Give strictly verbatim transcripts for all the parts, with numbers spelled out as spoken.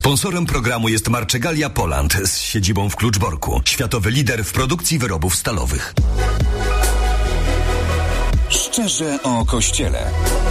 Sponsorem programu jest Marczegalia Poland z siedzibą w Kluczborku. Światowy lider w produkcji wyrobów stalowych. Szczerze o Kościele.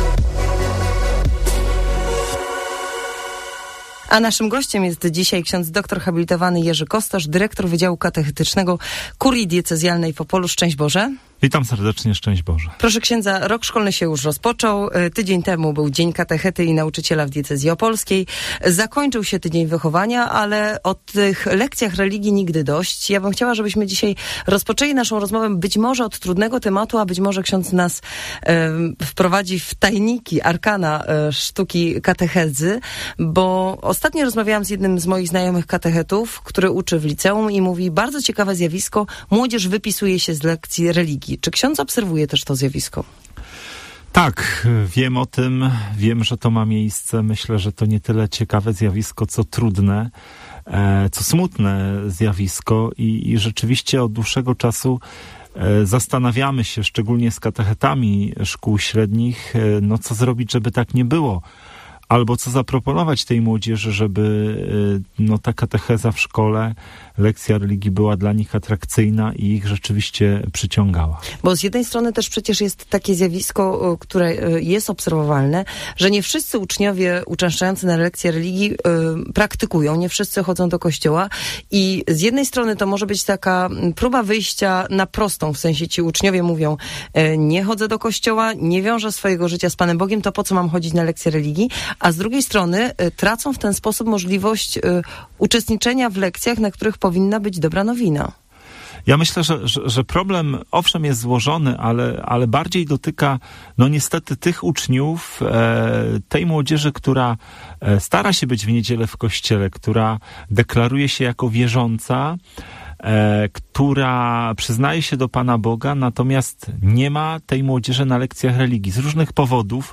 A naszym gościem jest dzisiaj ksiądz doktor habilitowany Jerzy Kostosz, dyrektor Wydziału Katechetycznego Kurii Diecezjalnej w Opolu. Szczęść Boże. Witam serdecznie, szczęść Boże. Proszę księdza, rok szkolny się już rozpoczął. Tydzień temu był Dzień Katechety i Nauczyciela w Diecezji Opolskiej. Zakończył się tydzień wychowania, ale o tych lekcjach religii nigdy dość. Ja bym chciała, żebyśmy dzisiaj rozpoczęli naszą rozmowę być może od trudnego tematu, a być może ksiądz nas e, wprowadzi w tajniki, arkana e, sztuki katechezy, bo ostatnio rozmawiałam z jednym z moich znajomych katechetów, który uczy w liceum i mówi, bardzo ciekawe zjawisko, młodzież wypisuje się z lekcji religii. Czy ksiądz obserwuje też to zjawisko? Tak, wiem o tym, wiem, że to ma miejsce. Myślę, że to nie tyle ciekawe zjawisko, co trudne, co smutne zjawisko i, i rzeczywiście od dłuższego czasu zastanawiamy się, szczególnie z katechetami szkół średnich, no co zrobić, żeby tak nie było. Albo co zaproponować tej młodzieży, żeby no, ta katecheza w szkole, lekcja religii była dla nich atrakcyjna i ich rzeczywiście przyciągała. Bo z jednej strony też przecież jest takie zjawisko, które jest obserwowalne, że nie wszyscy uczniowie uczęszczający na lekcje religii y, praktykują, nie wszyscy chodzą do kościoła i z jednej strony to może być taka próba wyjścia na prostą, w sensie ci uczniowie mówią, y, nie chodzę do kościoła, nie wiążę swojego życia z Panem Bogiem, to po co mam chodzić na lekcje religii? A z drugiej strony y, tracą w ten sposób możliwość y, uczestniczenia w lekcjach, na których powinna być dobra nowina. Ja myślę, że, że, że problem owszem jest złożony, ale, ale bardziej dotyka no niestety tych uczniów, e, tej młodzieży, która e, stara się być w niedzielę w kościele, która deklaruje się jako wierząca, E, która przyznaje się do Pana Boga, natomiast nie ma tej młodzieży na lekcjach religii. Z różnych powodów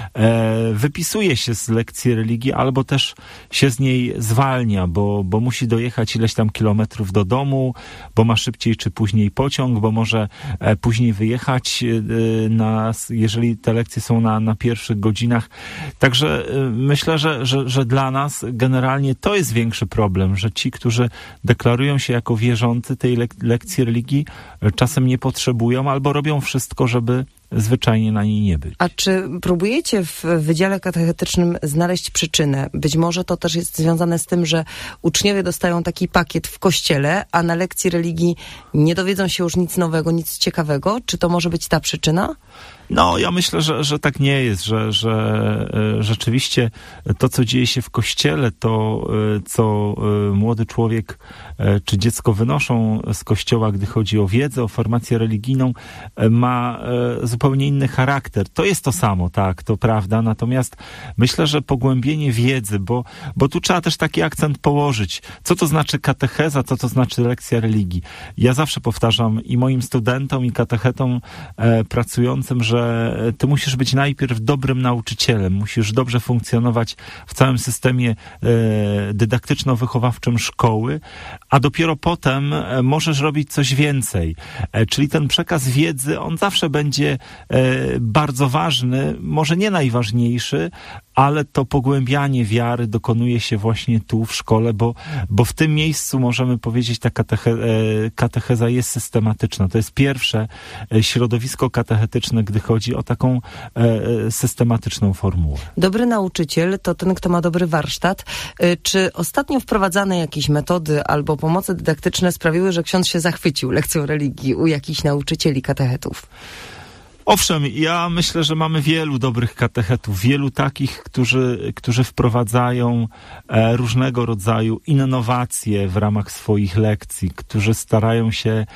e, wypisuje się z lekcji religii albo też się z niej zwalnia, bo, bo musi dojechać ileś tam kilometrów do domu, bo ma szybciej czy później pociąg, bo może e, później wyjechać, e, na, jeżeli te lekcje są na, na pierwszych godzinach. Także e, myślę, że, że, że dla nas generalnie to jest większy problem, że ci, którzy deklarują się jako wierzący, wierzący tej lek- lekcji religii czasem nie potrzebują albo robią wszystko, żeby zwyczajnie na niej nie być. A czy próbujecie w Wydziale Katechetycznym znaleźć przyczynę? Być może to też jest związane z tym, że uczniowie dostają taki pakiet w kościele, a na lekcji religii nie dowiedzą się już nic nowego, nic ciekawego. Czy to może być ta przyczyna? No, ja myślę, że, że tak nie jest, że, że e, rzeczywiście to, co dzieje się w kościele, to, e, co e, młody człowiek e, czy dziecko wynoszą z kościoła, gdy chodzi o wiedzę, o formację religijną, e, ma e, zupełnie inny charakter. To jest to samo, tak, to prawda, natomiast myślę, że pogłębienie wiedzy, bo, bo tu trzeba też taki akcent położyć. Co to znaczy katecheza, co to znaczy lekcja religii? Ja zawsze powtarzam i moim studentom, i katechetom e, pracującym, że ty musisz być najpierw dobrym nauczycielem, musisz dobrze funkcjonować w całym systemie e, dydaktyczno-wychowawczym szkoły, a dopiero potem e, możesz robić coś więcej. E, czyli ten przekaz wiedzy, on zawsze będzie e, bardzo ważny, może nie najważniejszy, ale to pogłębianie wiary dokonuje się właśnie tu w szkole, bo, bo w tym miejscu możemy powiedzieć, ta kateche, katecheza jest systematyczna. To jest pierwsze środowisko katechetyczne, gdy chodzi o taką e, systematyczną formułę. Dobry nauczyciel to ten, kto ma dobry warsztat. Czy ostatnio wprowadzane jakieś metody albo pomoce dydaktyczne sprawiły, że ksiądz się zachwycił lekcją religii u jakichś nauczycieli katechetów? Owszem, ja myślę, że mamy wielu dobrych katechetów, wielu takich, którzy, którzy wprowadzają e, różnego rodzaju innowacje w ramach swoich lekcji, którzy starają się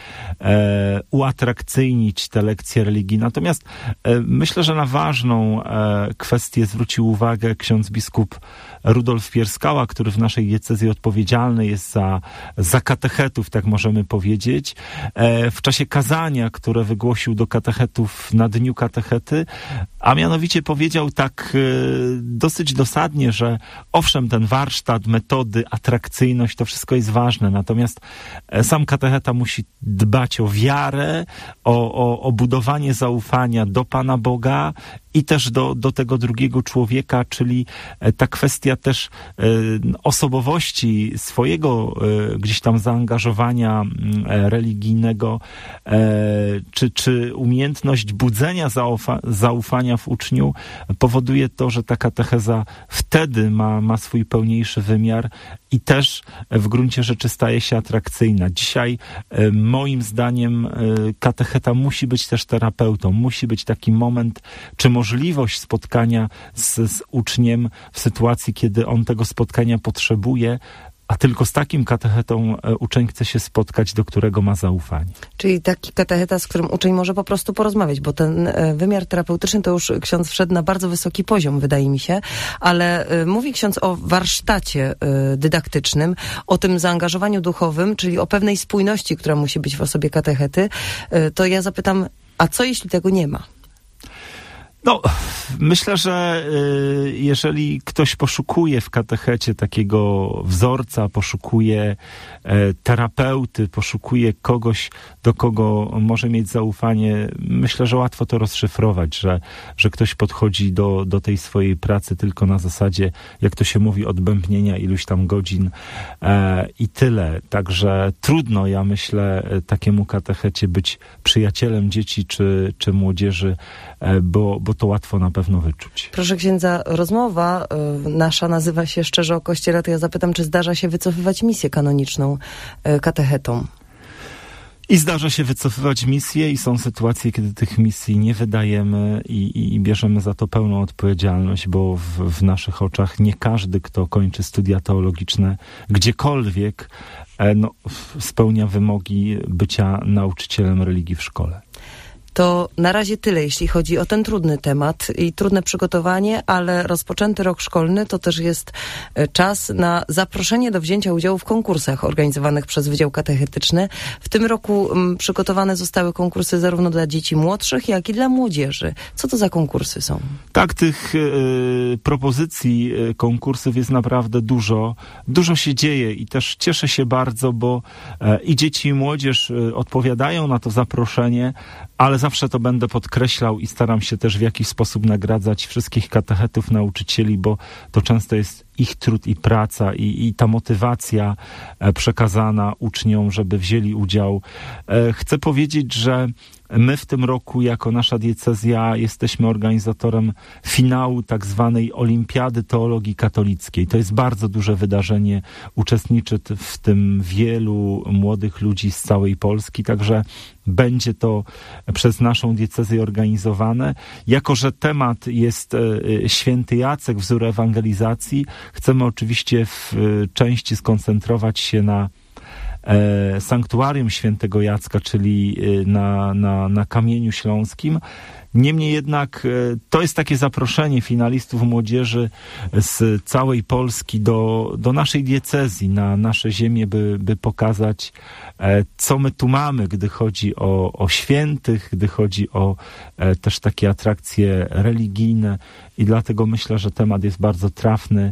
e, uatrakcyjnić te lekcje religii. Natomiast e, myślę, że na ważną e, kwestię zwrócił uwagę ksiądz biskup Rudolf Pierskała, który w naszej diecezji odpowiedzialny jest za, za katechetów, tak możemy powiedzieć. E, w czasie kazania, które wygłosił do katechetów na Dniu Katechety, a mianowicie powiedział tak dosyć dosadnie, że owszem, ten warsztat, metody, atrakcyjność, to wszystko jest ważne, natomiast sam katecheta musi dbać o wiarę, o, o, o budowanie zaufania do Pana Boga i też do, do tego drugiego człowieka, czyli ta kwestia też e, osobowości swojego e, gdzieś tam zaangażowania e, religijnego, e, czy, czy umiejętność budzenia zaufa, zaufania w uczniu powoduje to, że ta katecheza wtedy ma, ma swój pełniejszy wymiar i też w gruncie rzeczy staje się atrakcyjna. Dzisiaj e, moim zdaniem e, katecheta musi być też terapeutą, musi być taki moment, czy możliwość spotkania z, z uczniem w sytuacji, kiedy on tego spotkania potrzebuje, a tylko z takim katechetą uczeń chce się spotkać, do którego ma zaufanie. Czyli taki katecheta, z którym uczeń może po prostu porozmawiać, bo ten wymiar terapeutyczny to już ksiądz wszedł na bardzo wysoki poziom, wydaje mi się, ale mówi ksiądz o warsztacie dydaktycznym, o tym zaangażowaniu duchowym, czyli o pewnej spójności, która musi być w osobie katechety. To ja zapytam, a co jeśli tego nie ma? No, myślę, że y, jeżeli ktoś poszukuje w katechecie takiego wzorca, poszukuje y, terapeuty, poszukuje kogoś, do kogo może mieć zaufanie, myślę, że łatwo to rozszyfrować, że, że ktoś podchodzi do, do tej swojej pracy tylko na zasadzie, jak to się mówi, odbębnienia iluś tam godzin y, i tyle. Także trudno, ja myślę, takiemu katechecie być przyjacielem dzieci czy, czy młodzieży, y, bo bo to łatwo na pewno wyczuć. Proszę księdza, rozmowa y, nasza nazywa się Szczerze o Kościele, to ja zapytam, czy zdarza się wycofywać misję kanoniczną y, katechetom? I zdarza się wycofywać misję i są sytuacje, kiedy tych misji nie wydajemy i, i, i bierzemy za to pełną odpowiedzialność, bo w, w naszych oczach nie każdy, kto kończy studia teologiczne gdziekolwiek, e, no, spełnia wymogi bycia nauczycielem religii w szkole. To na razie tyle, jeśli chodzi o ten trudny temat i trudne przygotowanie, ale rozpoczęty rok szkolny to też jest czas na zaproszenie do wzięcia udziału w konkursach organizowanych przez Wydział Katechetyczny. W tym roku m, przygotowane zostały konkursy zarówno dla dzieci młodszych, jak i dla młodzieży. Co to za konkursy są? Tak, tych y, propozycji y, konkursów jest naprawdę dużo. Dużo się dzieje i też cieszę się bardzo, bo y, i dzieci i młodzież y, odpowiadają na to zaproszenie, ale zawsze to będę podkreślał i staram się też w jakiś sposób nagradzać wszystkich katechetów, nauczycieli, bo to często jest ich trud i praca i, i ta motywacja przekazana uczniom, żeby wzięli udział. Chcę powiedzieć, że my w tym roku jako nasza diecezja jesteśmy organizatorem finału tak zwanej Olimpiady Teologii Katolickiej. To jest bardzo duże wydarzenie. Uczestniczy w tym wielu młodych ludzi z całej Polski, także będzie to przez naszą diecezję organizowane. Jako że temat jest Święty Jacek, wzór ewangelizacji, chcemy oczywiście w części skoncentrować się na E, sanktuarium Świętego Jacka, czyli na, na, na Kamieniu Śląskim. Niemniej jednak e, to jest takie zaproszenie finalistów młodzieży z całej Polski do, do naszej diecezji, na nasze ziemię, by, by pokazać, e, co my tu mamy, gdy chodzi o, o świętych, gdy chodzi o e, też takie atrakcje religijne i dlatego myślę, że temat jest bardzo trafny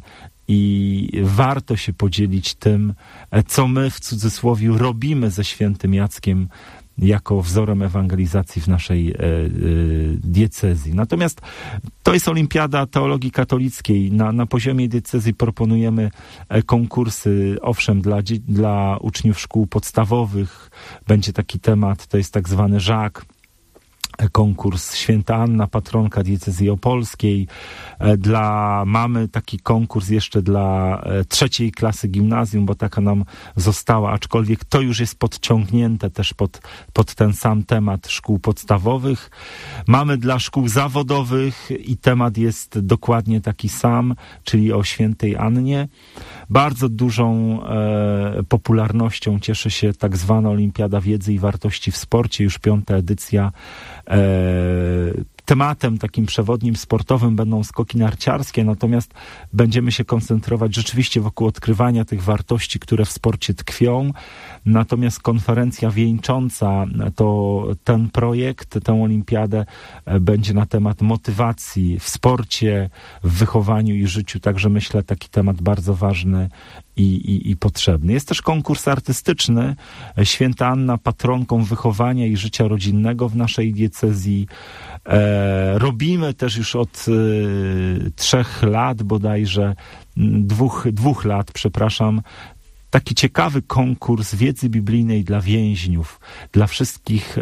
i warto się podzielić tym, co my w cudzysłowie robimy ze Świętym Jackiem jako wzorem ewangelizacji w naszej e, e, diecezji. Natomiast to jest Olimpiada Teologii Katolickiej. Na, na poziomie diecezji proponujemy konkursy, owszem, dla, dla uczniów szkół podstawowych. Będzie taki temat, to jest tak zwany żak. Konkurs Święta Anna, patronka diecezji opolskiej. Dla, mamy taki konkurs jeszcze dla trzeciej klasy gimnazjum, bo taka nam została, aczkolwiek to już jest podciągnięte też pod, pod ten sam temat szkół podstawowych. Mamy dla szkół zawodowych i temat jest dokładnie taki sam, czyli o Świętej Annie. Bardzo dużą e, popularnością cieszy się tak zwana Olimpiada Wiedzy i Wartości w Sporcie, już piąta edycja, e, tematem takim przewodnim sportowym będą skoki narciarskie, natomiast będziemy się koncentrować rzeczywiście wokół odkrywania tych wartości, które w sporcie tkwią. Natomiast konferencja wieńcząca to ten projekt, tę olimpiadę będzie na temat motywacji w sporcie, w wychowaniu i życiu. Także myślę, taki temat bardzo ważny i, i, i potrzebny. Jest też konkurs artystyczny. Święta Anna patronką wychowania i życia rodzinnego w naszej diecezji. E, robimy też już od e, trzech lat bodajże, dwóch, dwóch lat, przepraszam, taki ciekawy konkurs wiedzy biblijnej dla więźniów, dla wszystkich e,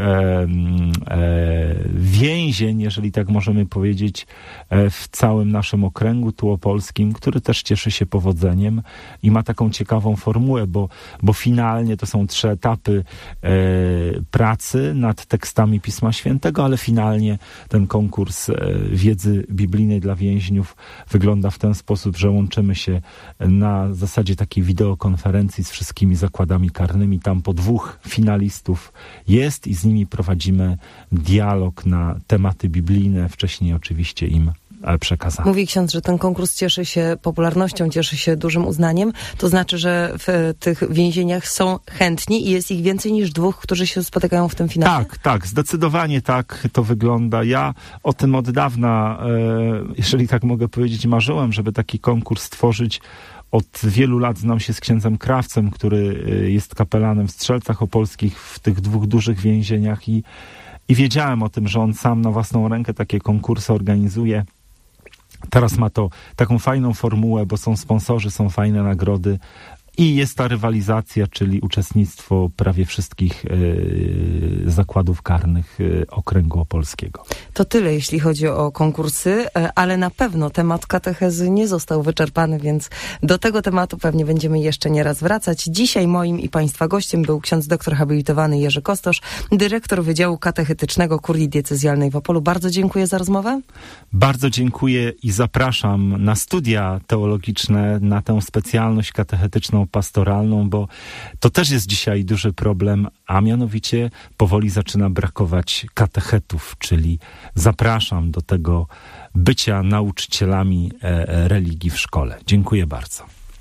e, więzień, jeżeli tak możemy powiedzieć, e, w całym naszym okręgu tułopolskim, który też cieszy się powodzeniem i ma taką ciekawą formułę, bo, bo finalnie to są trzy etapy e, pracy nad tekstami Pisma Świętego, ale finalnie ten konkurs e, wiedzy biblijnej dla więźniów wygląda w ten sposób, że łączymy się na zasadzie takiej wideokonferencji z wszystkimi zakładami karnymi. Tam po dwóch finalistów jest i z nimi prowadzimy dialog na tematy biblijne, wcześniej oczywiście im przekazane. Mówi ksiądz, że ten konkurs cieszy się popularnością, cieszy się dużym uznaniem. To znaczy, że w tych więzieniach są chętni i jest ich więcej niż dwóch, którzy się spotykają w tym finale? Tak, tak, zdecydowanie tak to wygląda. Ja o tym od dawna, jeżeli tak mogę powiedzieć, marzyłem, żeby taki konkurs stworzyć. Od wielu lat znam się z księdzem Krawcem, który jest kapelanem w Strzelcach Opolskich, w tych dwóch dużych więzieniach i, i wiedziałem o tym, że on sam na własną rękę takie konkursy organizuje. Teraz ma to taką fajną formułę, bo są sponsorzy, są fajne nagrody i jest ta rywalizacja, czyli uczestnictwo prawie wszystkich y, zakładów karnych y, okręgu opolskiego. To tyle, jeśli chodzi o konkursy, ale na pewno temat katechezy nie został wyczerpany, więc do tego tematu pewnie będziemy jeszcze nieraz wracać. Dzisiaj moim i Państwa gościem był ksiądz doktor habilitowany Jerzy Kostosz, dyrektor Wydziału Katechetycznego Kurii Diecezjalnej w Opolu. Bardzo dziękuję za rozmowę. Bardzo dziękuję i zapraszam na studia teologiczne, na tę specjalność katechetyczną pastoralną, bo to też jest dzisiaj duży problem, a mianowicie powoli zaczyna brakować katechetów, czyli zapraszam do tego bycia nauczycielami e, religii w szkole. Dziękuję bardzo.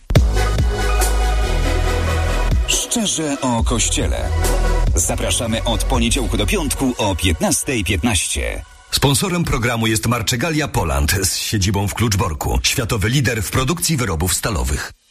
Szczerze o Kościele. Zapraszamy od poniedziałku do piątku o piętnasta piętnaście. Sponsorem programu jest Marczegalia Poland z siedzibą w Kluczborku. Światowy lider w produkcji wyrobów stalowych.